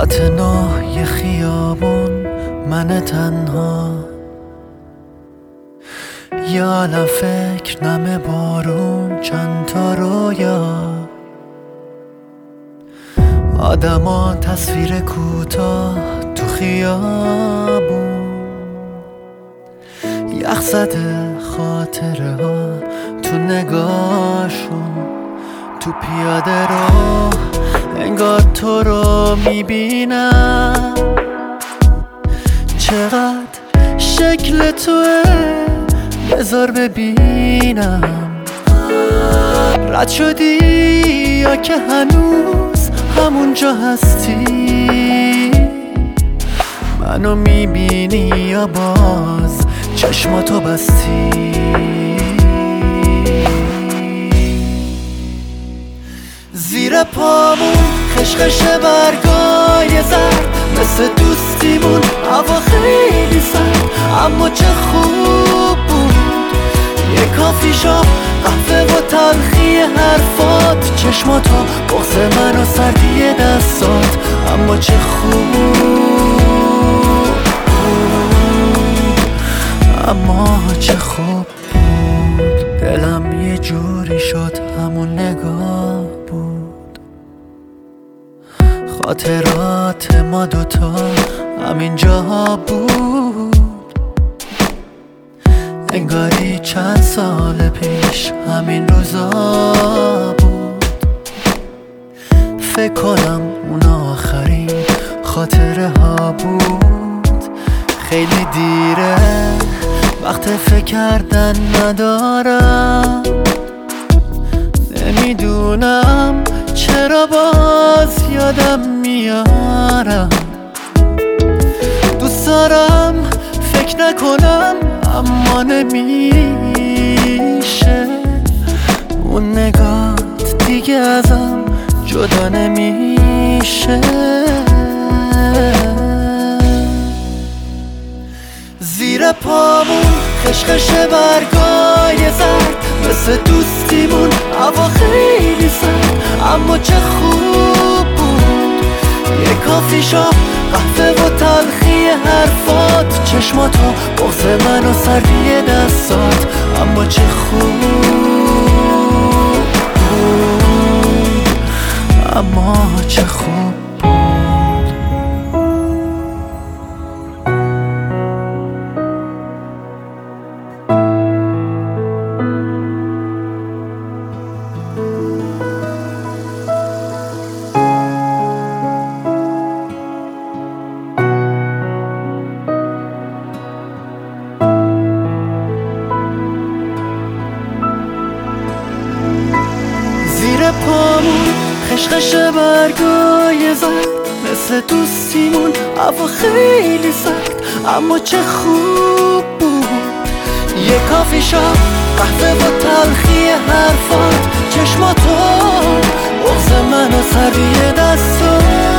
فاطمه خیابون، من تنها، یه عالم فکر، نم بارون، چند تا رویا، آدما، تصویر کوتاه تو خیابون، یخ زده خاطره ها تو نگاهشون، تو پیاده رو انگار تو رو میبینم، چقدر شکل توه بذار ببینم، رد شدی یا که هنوز همونجا هستی، منو میبینی یا باز چشماتو بستی، زیر پامون خشخش برگای زرد، مثل دوستیمون هوا خیلی سرد، اما چه خوب بود یه کافی شاپ، قهوه و تلخی حرفات، چشماتو، بغض من و سردی دستات، اما چه خوب بود، اما چه خوب بود، دلم یه جوری شد همون نگاه بود، خاطرات ما دوتا همین جاها بود، انگاری چند سال پیش همین روزا بود، فکر کنم اون آخرین خاطره ها بود، خیلی دیره وقت فکر کردن ندارم، نمیدونم چرا باز یادم میارم، دوست دارم فکر نکنم اما نمیشه، اون نگات دیگه ازم جدا نمیشه، زیر پامون خشخش برگای زرد، مثل دوستیمون هوا خیلی سرد، اما چه خوب بود یه کافی شاپ، قهوه و تلخی حرفات، چشماتو، بغض من و سردی دستات، اما چه خوب بود، اما چه خوب بود. زیر پامون خشخش برگای زرد، مثل دوستیمون هوا خیلی سرد، اما چه خوب بود یه کافی شاپ، قهوه و تلخی حرفات، چشماتو، بغض من و سردی دستات.